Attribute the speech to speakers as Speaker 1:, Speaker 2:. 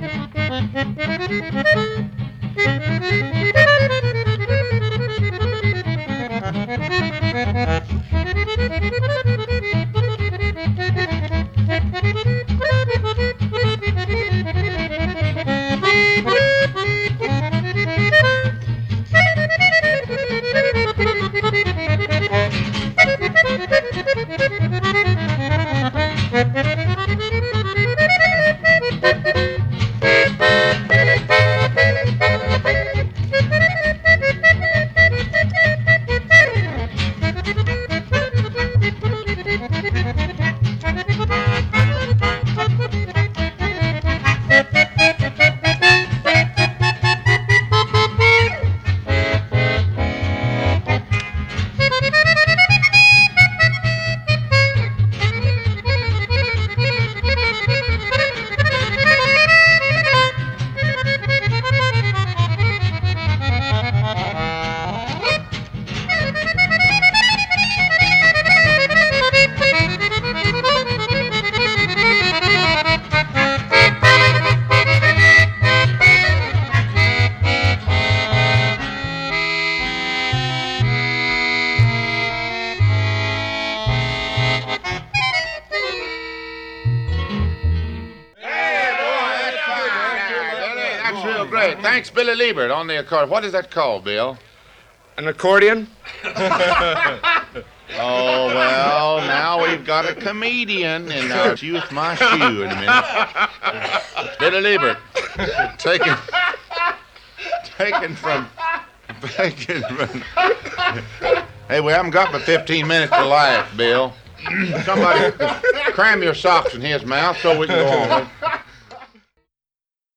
Speaker 1: Great. Thanks, Billy Liebert on the accordion. What is that called, Bill?
Speaker 2: An accordion?
Speaker 1: Oh, well, now we've got a comedian in our Youth My Shoe in a minute. Billy Liebert. Taken from... Hey, we haven't got but 15 minutes to laugh, Bill. Somebody cram your socks in his mouth so we can go on.